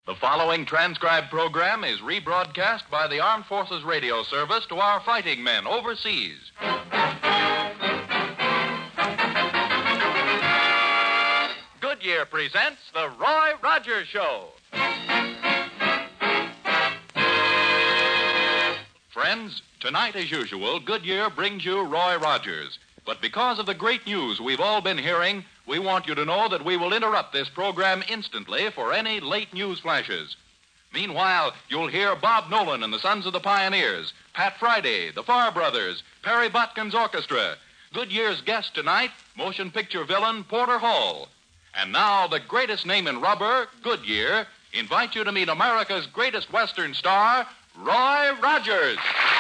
The following transcribed program is rebroadcast by the Armed Forces Radio Service to our fighting men overseas. Goodyear presents The Roy Rogers Show. Friends, tonight, as usual, Goodyear brings you Roy Rogers. But because of the great news we've all been hearing, we want you to know that we will interrupt this program instantly for any late news flashes. Meanwhile, you'll hear Bob Nolan and the Sons of the Pioneers, Pat Friday, the Farr Brothers, Perry Botkin's Orchestra. Goodyear's guest tonight, motion picture villain Porter Hall. And now, the greatest name in rubber, Goodyear, invite you to meet America's greatest Western star, Roy Rogers.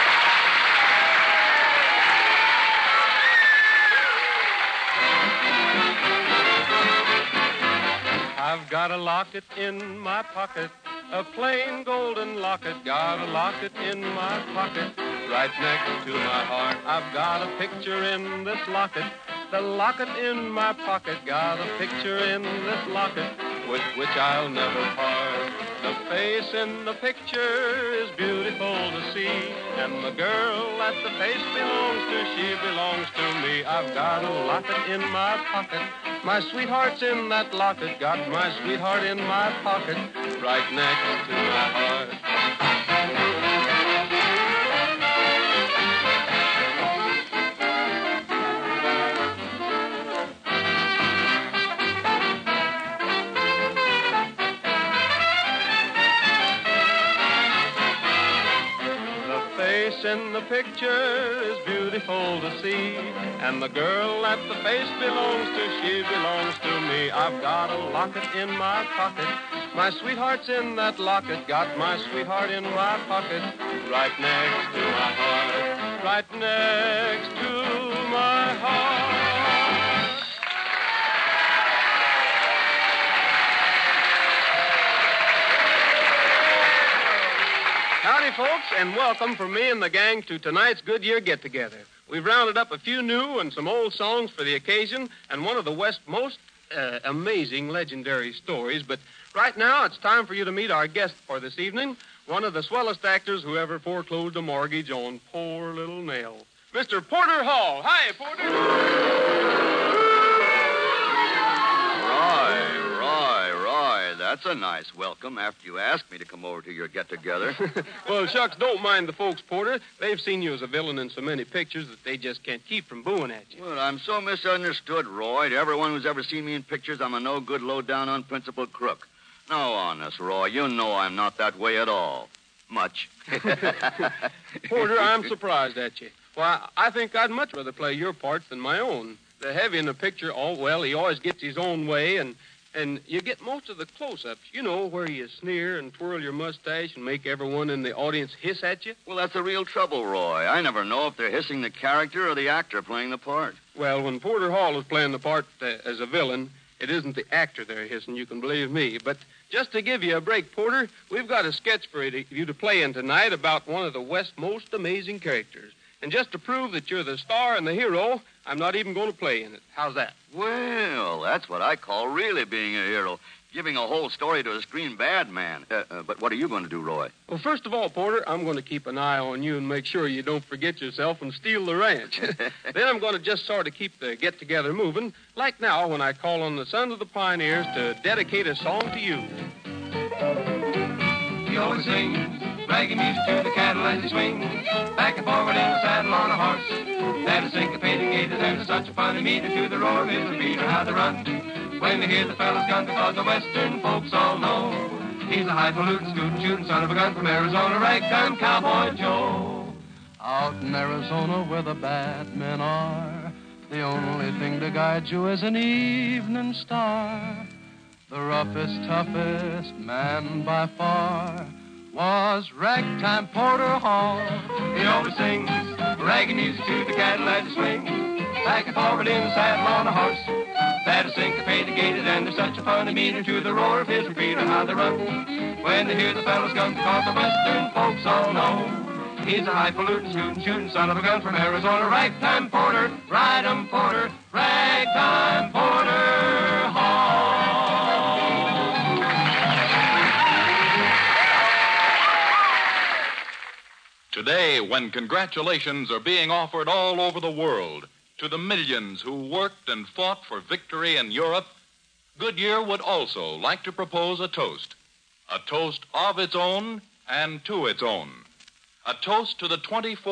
I've got a locket in my pocket, a plain golden locket. Got a locket in my pocket, right next to my heart. I've got a picture in this locket, the locket in my pocket. Got a picture in this locket, with which I'll never part. The face in the picture is beautiful to see, and the girl that the face belongs to, she belongs to me. I've got a locket in my pocket. My sweetheart's in that locket, got my sweetheart in my pocket, right next to my heart. The face in the picture is beautiful to see, and the girl that the face belongs to, she belongs to me. I've got a locket in my pocket. My sweetheart's in that locket, got my sweetheart in my pocket, right next to my heart, right next to my heart. Howdy, folks, and welcome from me and the gang to tonight's Goodyear get-together. We've rounded up a few new and some old songs for the occasion, and one of the West's most amazing legendary stories. But right now, it's time for you to meet our guest for this evening, one of the swellest actors who ever foreclosed a mortgage on poor little Nell, Mr. Porter Hall. Hi, Porter. Roy, that's a nice welcome after you asked me to come over to your get-together. Well, shucks, don't mind the folks, Porter. They've seen you as a villain in so many pictures that they just can't keep from booing at you. Well, I'm so misunderstood, Roy. To everyone who's ever seen me in pictures, I'm a no-good, low-down, unprincipled crook. No, honest, Roy, you know I'm not that way at all. Much. Porter, I'm surprised at you. Why, I think I'd much rather play your parts than my own. The heavy in the picture, oh, well, he always gets his own way, and you get most of the close-ups, you know, where you sneer and twirl your mustache and make everyone in the audience hiss at you. Well, that's the real trouble, Roy. I never know if they're hissing the character or the actor playing the part. Well, when Porter Hall is playing the part as a villain, it isn't the actor they're hissing, you can believe me. But just to give you a break, Porter, we've got a sketch for you to play in tonight about one of the West's most amazing characters. And just to prove that you're the star and the hero, I'm not even going to play in it. How's that? Well, that's what I call really being a hero. Giving a whole story to a screen bad man. But what are you going to do, Roy? Well, first of all, Porter, I'm going to keep an eye on you and make sure you don't forget yourself and steal the ranch. Then I'm going to just sort of keep the get-together moving, like now when I call on the Sons of the Pioneers to dedicate a song to you. He always sings ragged music to the cattle as he swings, back and forward in the saddle on a horse. That is syncopated gait, there's such a funny meter to the roar of his beat or how they run. When they hear the fella's gun, because the Western folks all know he's a highfalutin, scootin', shootin' son of a gun from Arizona, ragtime cowboy Joe. Out in Arizona where the bad men are, the only thing to guide you is an evening star. The roughest, toughest man by far was Ragtime Porter Hall. He always sings ragged music to the cattle as he swings, back and forward in the saddle on a horse. That is syncopated gaited, and there's such a funny meter to the roar of his repeater, how they run. When they hear the fellow's gun, because the Western folks all know he's a highfalutin, scootin', shootin' son of a gun from Arizona, Ragtime Porter, ride 'em Porter, Ragtime Porter Hall. Today, when congratulations are being offered all over the world to the millions who worked and fought for victory in Europe, Goodyear would also like to propose a toast of its own and to its own. A toast to the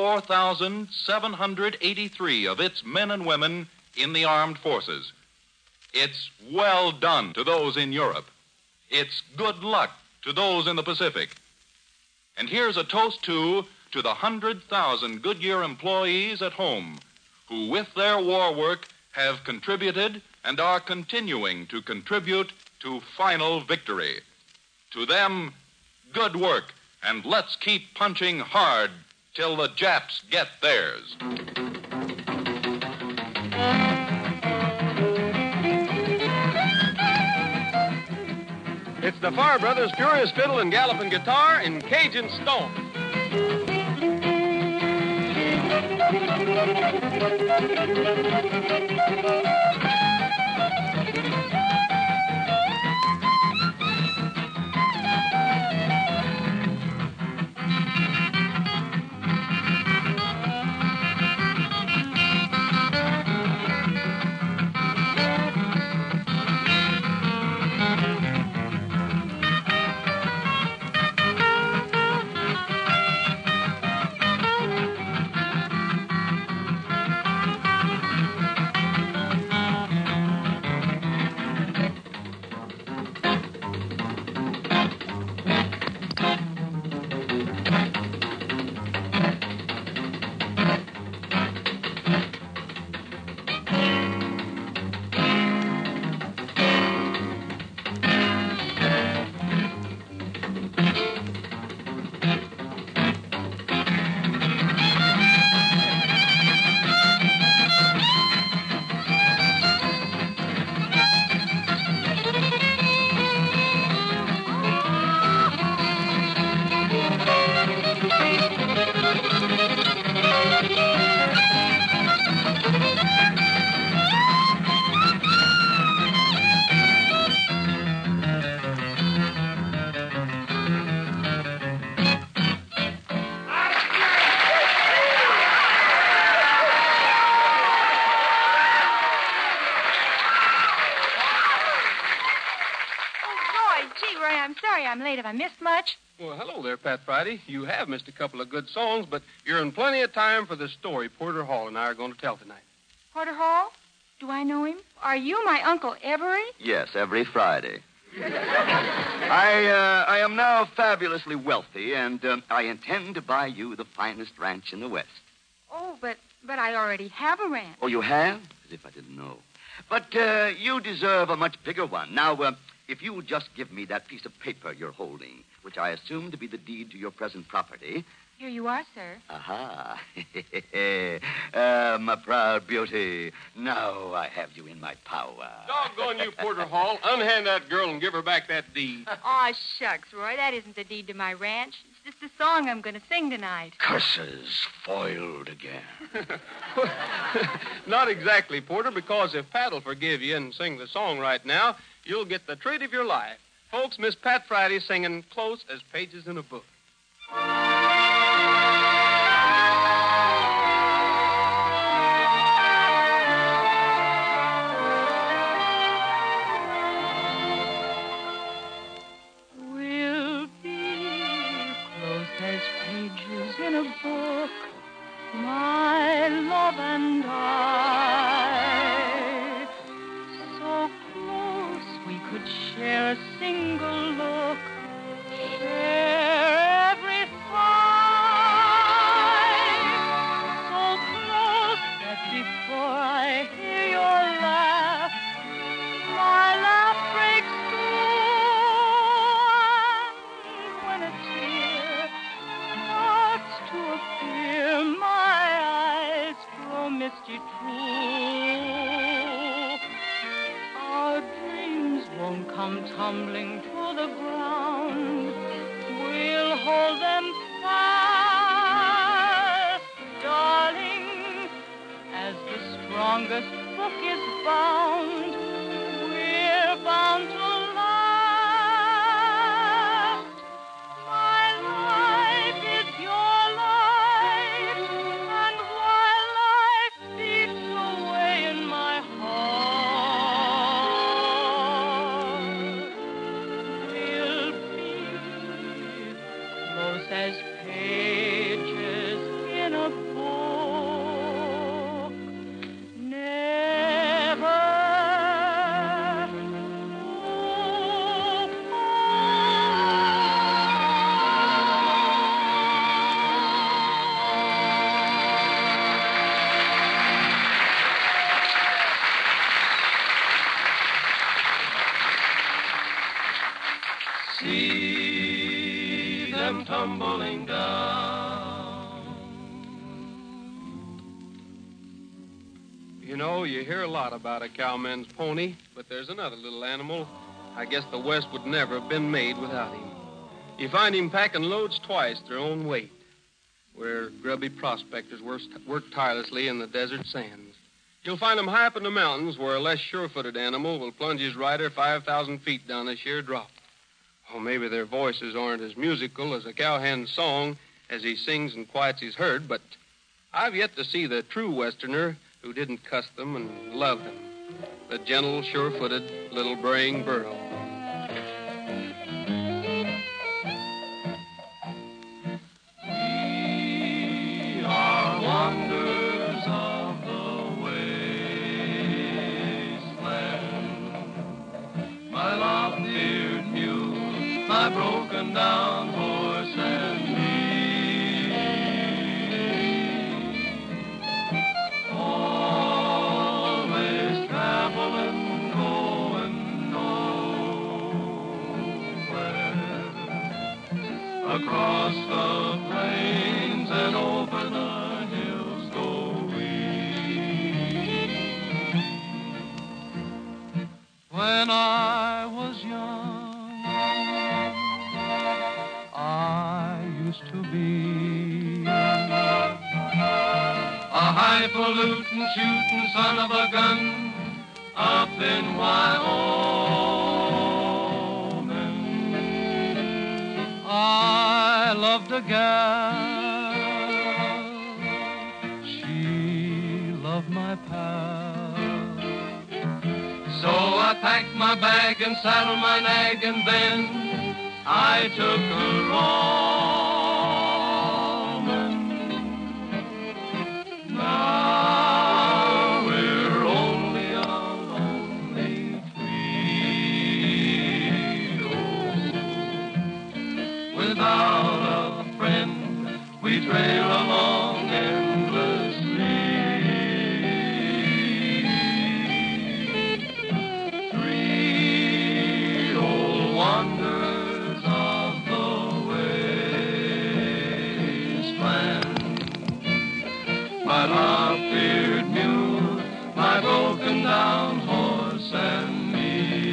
24,783 of its men and women in the armed forces. It's well done to those in Europe. It's good luck to those in the Pacific. And here's a toast, too, to the 100,000 Goodyear employees at home who, with their war work, have contributed and are continuing to contribute to final victory. To them, good work, and let's keep punching hard till the Japs get theirs. It's the Farr Brothers' Furious Fiddle and Galloping Guitar in Cajun Stomp. I'm late. Have I missed much? Well, hello there, Pat Friday. You have missed a couple of good songs, but you're in plenty of time for the story Porter Hall and I are going to tell tonight. Porter Hall? Do I know him? Are you my Uncle Everett? Yes, every Friday. I am now fabulously wealthy, and I intend to buy you the finest ranch in the West. Oh, but I already have a ranch. Oh, you have? As if I didn't know. But you deserve a much bigger one. Now, if you would just give me that piece of paper you're holding, which I assume to be the deed to your present property. Here you are, sir. Aha. My proud beauty. Now I have you in my power. Doggone you, Porter Hall. Unhand that girl and give her back that deed. Aw, shucks, Roy. That isn't the deed to my ranch. It's just a song I'm going to sing tonight. Curses, foiled again. Not exactly, Porter, because if Pat'll forgive you and sing the song right now, you'll get the treat of your life. Folks, Miss Pat Friday singing Close as Pages in a Book. We'll be close as pages in a book, my love and I. So close we could share a single look, share every sigh. So close that before I hear your laugh, my laugh breaks through. And when a tear starts to appear, as pages in a book. Never see them tumbling down. You know, you hear a lot about a cowman's pony, but there's another little animal. I guess the West would never have been made without him. You find him packing loads twice their own weight, where grubby prospectors work tirelessly in the desert sands. You'll find him high up in the mountains, where a less sure-footed animal will plunge his rider 5,000 feet down a sheer drop. Oh, maybe their voices aren't as musical as a cowhand's song as he sings and quiets his herd, but I've yet to see the true Westerner who didn't cuss them and love them. The gentle, sure-footed little braying burro. We are wanderers of the wasteland. My lop-eared mule, my broken down horse and me. Always traveling, going nowhere. Across the plains and over the hills go we. When I was young, I used to be A highfalutin shooting son of a gun up in Wyoming. I loved a gal. She loved my pal. So I packed my bag and saddled my nag, and then I took her roaming. Now we're only a lonely trio. Without a friend, we trail along endlessly. Three old wanderers of the wasteland. My lop-eared mule, my broken down horse and me.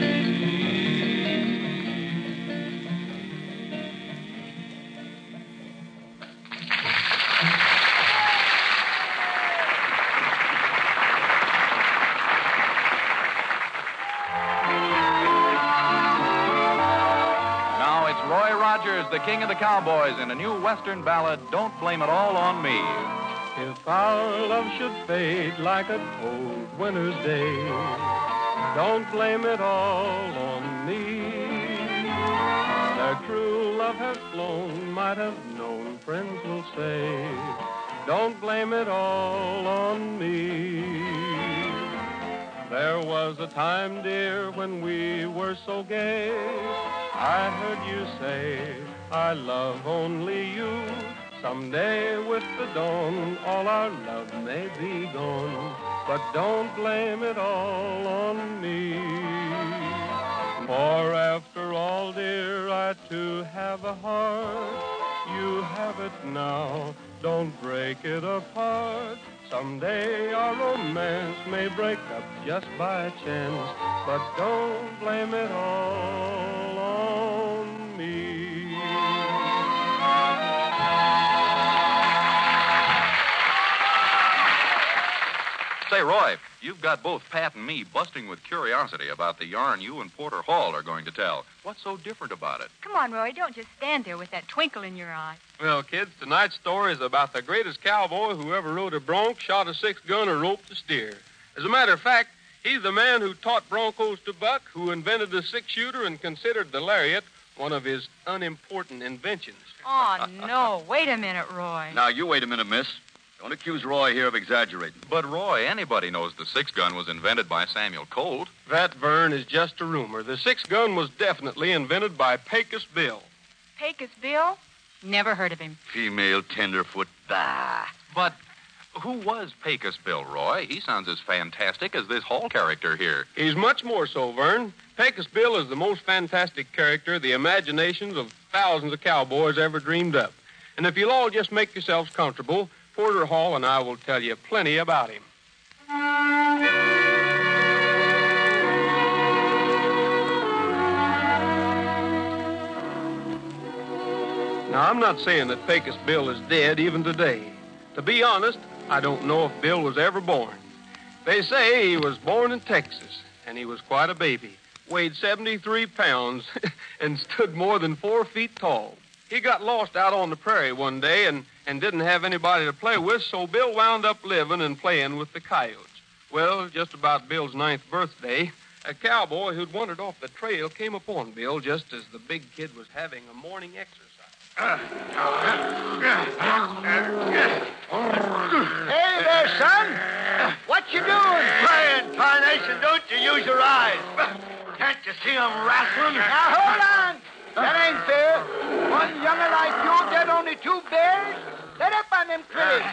Now it's Roy Rogers, the king of the cowboys, in a new Western ballad, Don't Blame It All on Me. If our love should fade like a cold winter's day, don't blame it all on me. Their true love has flown, might have known, friends will say. Don't blame it all on me. There was a time, dear, when we were so gay. I heard you say, I love only you. Someday with the dawn, all our love may be gone. But don't blame it all on me. For after all, dear, I too have a heart. You have it now, don't break it apart. Someday our romance may break up just by chance. But don't blame it all on me. Say, Roy, you've got both Pat and me busting with curiosity about the yarn you and Porter Hall are going to tell. What's so different about it? Come on, Roy, don't just stand there with that twinkle in your eye. Well, kids, tonight's story is about the greatest cowboy who ever rode a bronc, shot a 6-gun, or roped a steer. As a matter of fact, he's the man who taught broncos to buck, who invented the 6-shooter and considered the lariat one of his unimportant inventions. Oh, no. Wait a minute, Roy. Now, you wait a minute, miss. Don't accuse Roy here of exaggerating. But, Roy, anybody knows the six-gun was invented by Samuel Colt. That, Vern, is just a rumor. The six-gun was definitely invented by Pecos Bill. Pecos Bill? Never heard of him. Female tenderfoot. Bah. But who was Pecos Bill, Roy? He sounds as fantastic as this Hall character here. He's much more so, Vern. Pecos Bill is the most fantastic character the imaginations of thousands of cowboys ever dreamed up. And if you'll all just make yourselves comfortable, Porter Hall and I will tell you plenty about him. Now, I'm not saying that Pecos Bill is dead even today. To be honest, I don't know if Bill was ever born. They say he was born in Texas, and he was quite a baby, weighed 73 pounds, and stood more than 4 feet tall. He got lost out on the prairie one day and didn't have anybody to play with, so Bill wound up living and playing with the coyotes. Well, just about Bill's 9th birthday, a cowboy who'd wandered off the trail came upon Bill just as the big kid was having a morning exercise. Hey there, son. What you doing? Playing, Tarnation, don't you use your eyes. Can't you see them wrestling? Now, hold on. That ain't fair. One younger like you get only 2 bears? Let up on them critters.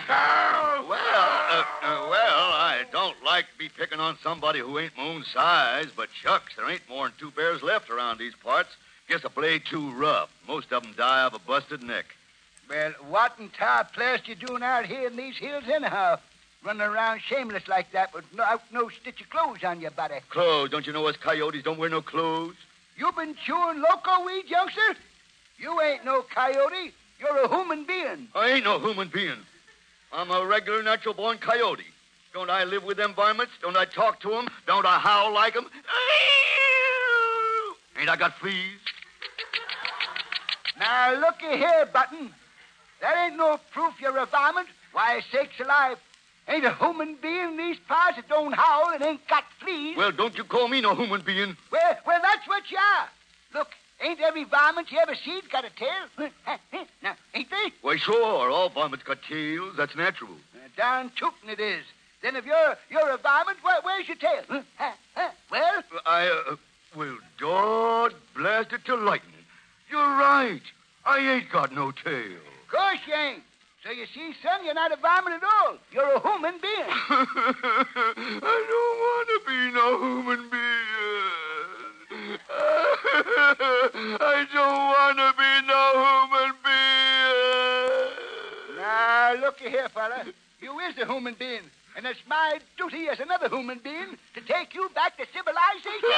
Well, I don't like to be picking on somebody who ain't my own size, but shucks, there ain't more than 2 bears left around these parts. Guess I play too rough. Most of them die of a busted neck. Well, what in tar place you doing out here in these hills anyhow? Running around shameless like that with no stitch of clothes on your body. Clothes? Don't you know us coyotes don't wear no clothes? You been chewing loco weed, youngster? You ain't no coyote. You're a human being. I ain't no human being. I'm a regular natural-born coyote. Don't I live with them varmints? Don't I talk to them? Don't I howl like them? Ain't I got fleas? Now, looky here, Button. That ain't no proof you're a varmint. Why, sakes alive. Ain't a human being in these parts that don't howl and ain't got fleas. Well, don't you call me no human being. Well, that's what you are. Look, ain't every varmint you ever seen got a tail? Now, ain't they? Why, sure. All varmints got tails. That's natural. Darn tootin' it is. Then if you're a varmint, where's your tail? Well? Well, Dord blast it to lightning. You're right. I ain't got no tail. Of course you ain't. So you see, son, you're not a varmint at all. You're a human being. I don't want to be no human being. I don't want to be no human being. Now, looky here, fella. You is a human being. And it's my duty as another human being to take you back to civilization.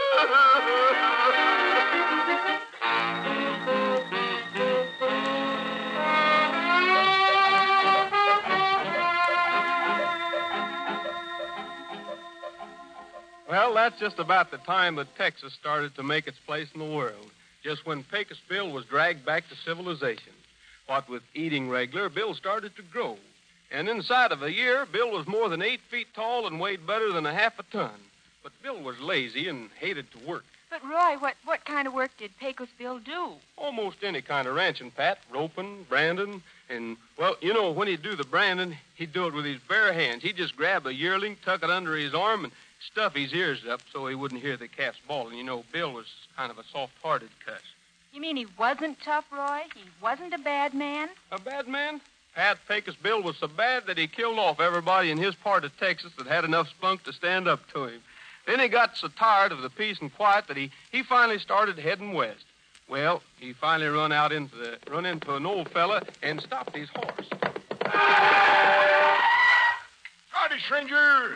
Well, that's just about the time that Texas started to make its place in the world, just when Pecos Bill was dragged back to civilization. What with eating regular, Bill started to grow. And inside of a year, Bill was more than 8 feet tall and weighed better than a half a ton. But Bill was lazy and hated to work. But, Roy, what kind of work did Pecos Bill do? Almost any kind of ranching, Pat. Roping, branding, and, well, you know, when he'd do the branding, he'd do it with his bare hands. He'd just grab a yearling, tuck it under his arm, and stuff his ears up so he wouldn't hear the calves bawling. You know, Bill was kind of a soft-hearted cuss. You mean he wasn't tough, Roy? He wasn't a bad man? A bad man? Pat, Pecos Bill was so bad that he killed off everybody in his part of Texas that had enough spunk to stand up to him. Then he got so tired of the peace and quiet that he finally started heading west. Well, he finally run into an old fella and stopped his horse. Howdy, stranger.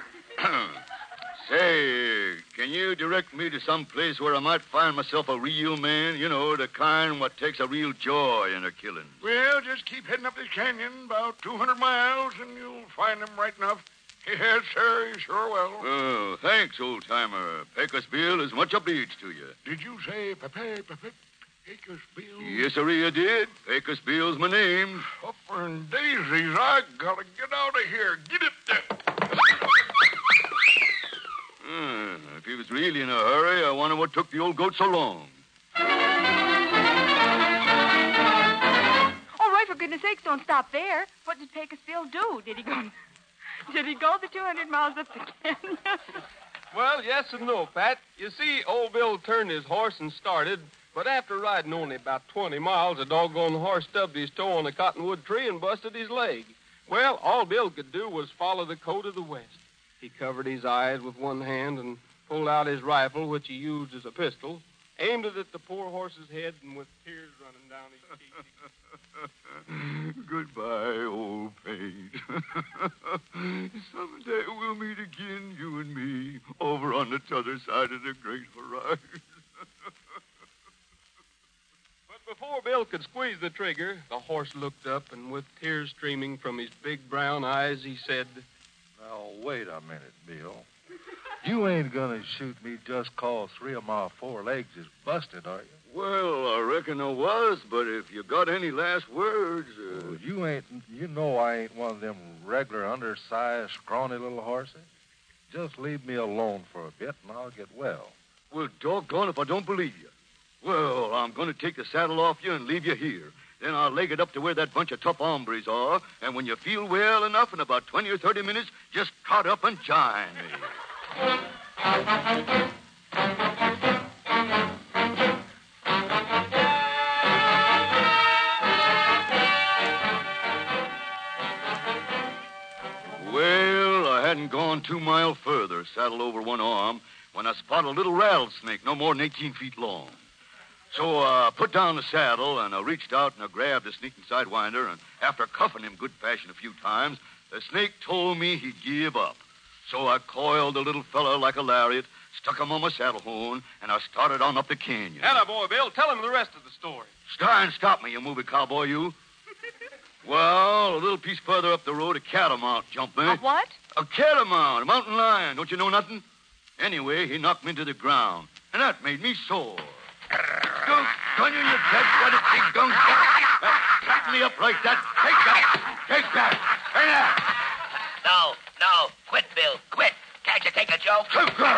Say, can you direct me to some place where I might find myself a real man? You know, the kind what takes a real joy in her killing. Well, just keep heading up this canyon about 200 miles, and you'll find them right enough. Yes, sir, you sure will. Oh, thanks, old-timer. Pecos Bill is much obliged to you. Did you say Pecos Bill? Yes, sir, you did. Pecos Bill's my name. Upper and daisies, I gotta get out of here. Get it there. If he was really in a hurry, I wonder what took the old goat so long. goodness sakes, don't stop there. What did Pecos Bill do? Did he go the 200 miles up the canyon? Well, yes and no, Pat. You see, old Bill turned his horse and started, but after riding only about 20 miles, a doggone horse stubbed his toe on a cottonwood tree and busted his leg. Well, all Bill could do was follow the coat of the West. He covered his eyes with one hand and pulled out his rifle, which he used as a pistol, aimed it at the poor horse's head, and with tears running down his cheeks. Goodbye, old Pate. Someday we'll meet again, you and me, over on the t'other side of the great horizon. But before Bill could squeeze the trigger, the horse looked up, and with tears streaming from his big brown eyes, he said, Now, wait a minute, Bill. You ain't gonna shoot me just 'cause 3 of my 4 legs is busted, are you? Well, I reckon I was, but if you got any last words... Well, you know I ain't one of them regular undersized, scrawny little horses. Just leave me alone for a bit, and I'll get well. Well, doggone if I don't believe you. Well, I'm going to take the saddle off you and leave you here. Then I'll leg it up to where that bunch of tough hombres are, and when you feel well enough in about 20 or 30 minutes, just trot up and join me. Well, I hadn't gone 2 miles further, saddle over one arm, when I spotted a little rattlesnake no more than 18 feet long. So I put down the saddle, and I reached out and I grabbed the sneaking sidewinder, and after cuffing him good fashion a few times, the snake told me he'd give up. So I coiled the little fella like a lariat, stuck him on my saddle horn, and I started on up the canyon. Attaboy, Bill. Tell him the rest of the story. Try and stop me, you movie cowboy, you. Well, a little piece further up the road, a catamount jumped me. A what? A catamount, a mountain lion. Don't you know nothing? Anyway, he knocked me to the ground, and that made me sore. Don't you dead-blooded big gunk. Cut me up like that. Take that. Take that. Hey, No. Quit, Bill. Quit. Can't you take a joke?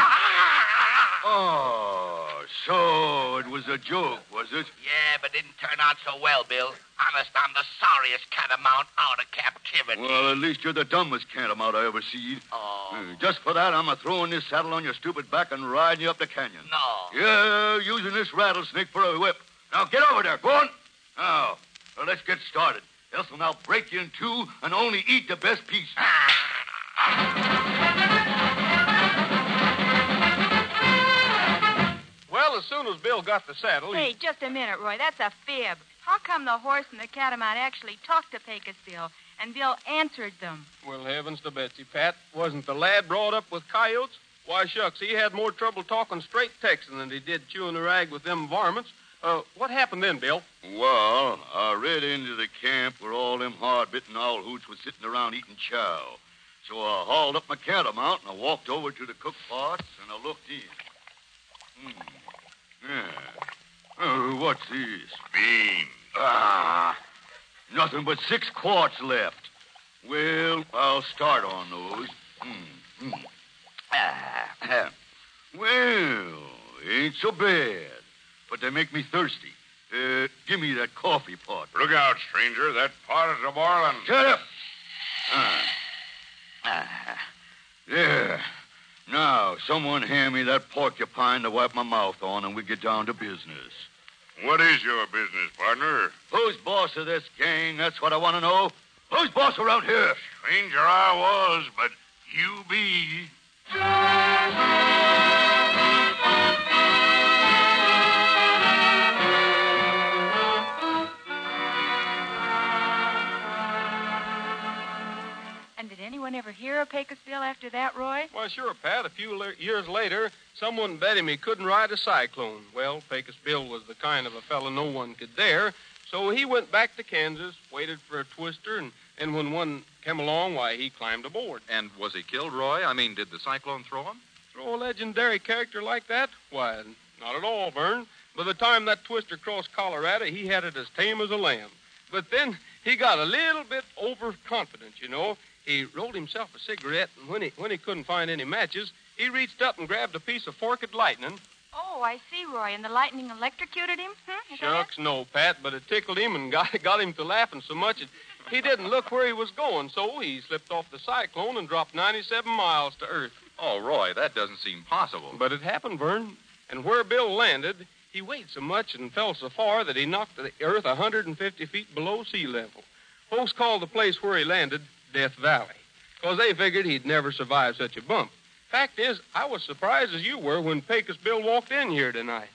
Oh, so it was a joke, was it? Yeah, but didn't turn out so well, Bill. Honest, I'm the sorriest catamount out of captivity. Well, at least you're the dumbest catamount I ever seen. Oh. Just for that, I'm throwing this saddle on your stupid back and riding you up the canyon. No. Yeah, using this rattlesnake for a whip. Now, get over there. Go on. Now, let's get started. Else I'll break you in two and only eat the best piece. Well, as soon as Bill got the saddle... Hey, just a minute, Roy. That's a fib. How come the horse and the catamount actually talked to Pecos Bill, and Bill answered them? Well, heavens to Betsy, Pat. Wasn't the lad brought up with coyotes? Why, shucks, he had more trouble talking straight Texan than he did chewing the rag with them varmints. What happened then, Bill? Well, I rid into the camp where all them hard-bitten owl hoots was sitting around eating chow. So I hauled up my catamount and I walked over to the cook pots and I looked in. Yeah. What's this? Beans. Nothing but 6 quarts left. Well, I'll start on those. Well, ain't so bad. But they make me thirsty. Give me that coffee pot. Look out, stranger. That pot is a-boiling. Shut up. There. Now, someone hand me that porcupine to wipe my mouth on, and we get down to business. What is your business, partner? Who's boss of this gang? That's what I want to know. Who's boss around here? Stranger I was, but you be. And did anyone ever hear of Pecos Bill after that, Roy? Well, sure, Pat. A few years later, someone bet him he couldn't ride a cyclone. Well, Pecos Bill was the kind of a fellow no one could dare, so he went back to Kansas, waited for a twister, and when one came along, why, he climbed aboard. And was he killed, Roy? I mean, did the cyclone throw him? Throw a legendary character like that? Why, not at all, Vern. By the time that twister crossed Colorado, he had it as tame as a lamb. But then he got a little bit overconfident, you know. He rolled himself a cigarette, and when he couldn't find any matches, he reached up and grabbed a piece of forked lightning, Oh, I see, Roy. And the lightning electrocuted him? Is that it? Shucks, no, Pat, but it tickled him and got him to laughing so much he didn't look where he was going, so he slipped off the cyclone and dropped 97 miles to Earth. Oh, Roy, that doesn't seem possible. But it happened, Vern. And where Bill landed, he weighed so much and fell so far that he knocked the Earth 150 feet below sea level. Folks called the place where he landed Death Valley, because they figured he'd never survive such a bump. Fact is, I was surprised as you were when Pecos Bill walked in here tonight.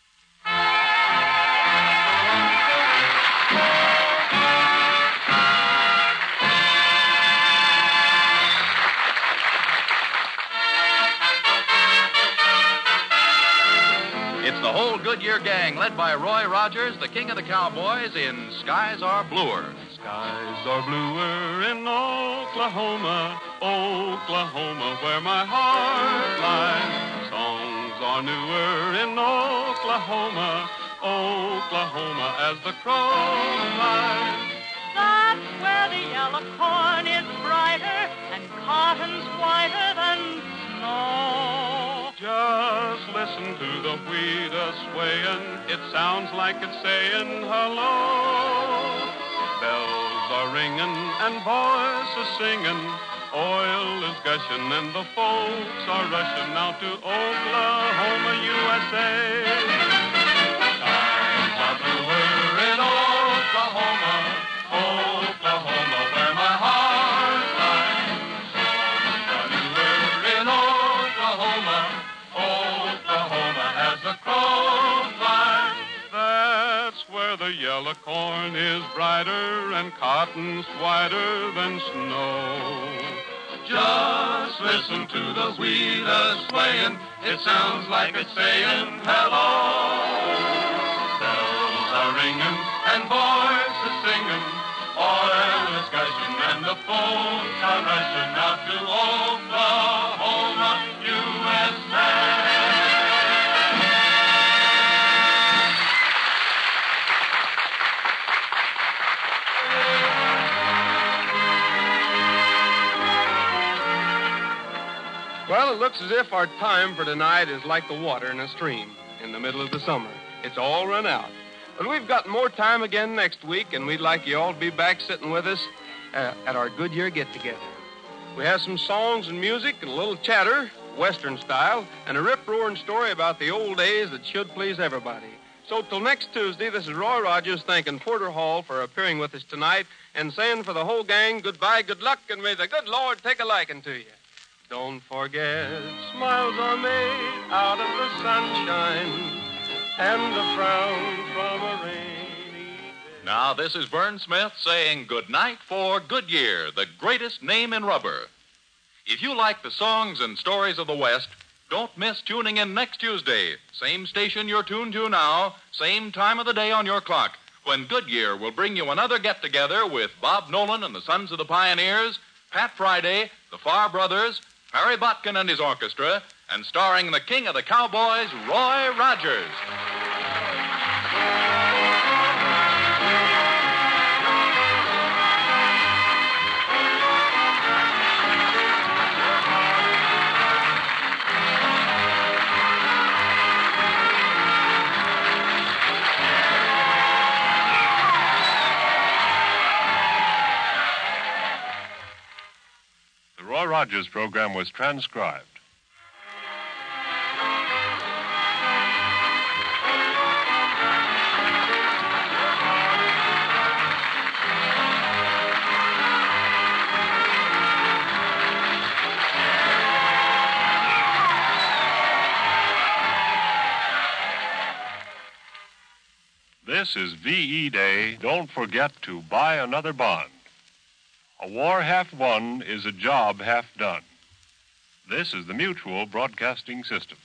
It's the whole Goodyear gang, led by Roy Rogers, the king of the cowboys, in Skies Are Bluer. Skies are bluer in Oklahoma, Oklahoma, where my heart lies. Songs are newer in Oklahoma, Oklahoma, as the crow flies. That's where the yellow corn is brighter and cotton's whiter than snow. Just listen to the wheat a-swaying. It sounds like it's saying hello. Bells are ringing and voices singing. Oil is gushing and the folks are rushing out to Oklahoma, USA. Skies are bluer in Oklahoma, Oklahoma, where my heart lies. Songs are newer in Oklahoma, Oklahoma, as the crow flies. That's where the yellow corn is brighter and cotton's whiter than snow. Just listen to the wheat a-swaying. It sounds like it's saying hello. Bells are ringing and voices singing. Oil is gushing and the folks are rushing out to Oklahoma, USA. Well, it looks as if our time for tonight is like the water in a stream in the middle of the summer. It's all run out. But we've got more time again next week, and we'd like you all to be back sitting with us at our Goodyear get-together. We have some songs and music and a little chatter, Western style, and a rip-roaring story about the old days that should please everybody. So till next Tuesday, this is Roy Rogers thanking Porter Hall for appearing with us tonight and saying for the whole gang, goodbye, good luck, and may the good Lord take a liking to you. Don't forget, smiles are made out of the sunshine and the frown from a rainy day. Now, this is Vern Smith saying good night for Goodyear, the greatest name in rubber. If you like the songs and stories of the West, don't miss tuning in next Tuesday. Same station you're tuned to now, same time of the day on your clock, when Goodyear will bring you another get-together with Bob Nolan and the Sons of the Pioneers, Pat Friday, the Farr Brothers, Harry Botkin and his orchestra, and starring the king of the cowboys, Roy Rogers. The Roy Rogers program was transcribed. This is VE Day. Don't forget to buy another bond. A war half won is a job half done. This is the Mutual Broadcasting System.